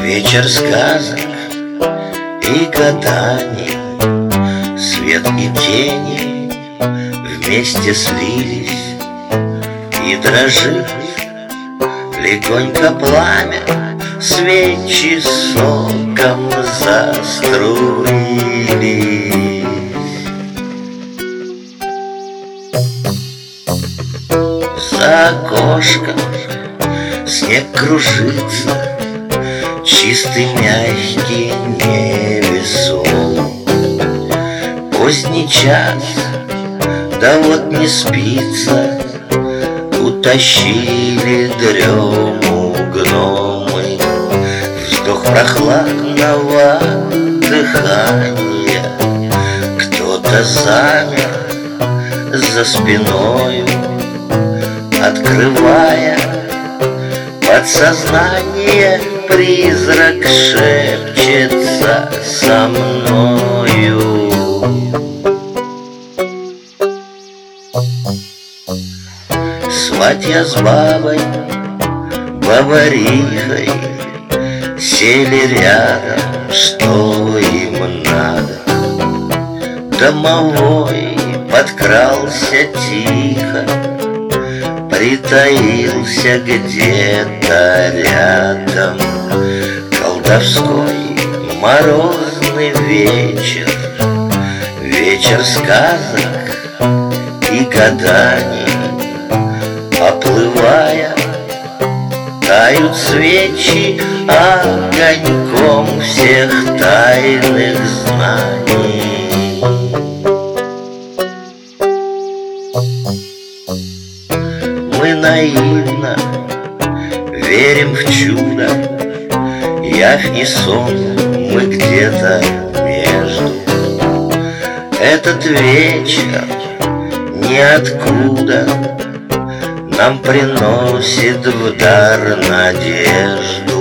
Вечер сказок и гаданий, свет и тени вместе слились, и дрожит легонько пламя, свечи соком заструились. За окошком снег кружится, чистый, мягкий, невесом. Поздний час, да вот не спится, утащили дрему гномы. Вздох прохладного дыхания, кто-то замер за спиною, открывая подсознание, призрак шепчется со мною. Сватья с бабой, бабарихой сели рядом, что им надо. Домовой подкрался тихо, притаился где-то рядом. Колдовской морозный вечер, вечер сказок и гаданий. Оплывая, тают свечи огоньком всех тайных знаний. Мы наивно верим в чудо, явь не сон, мы где-то между. Этот вечер ниоткуда нам приносит в дар надежду.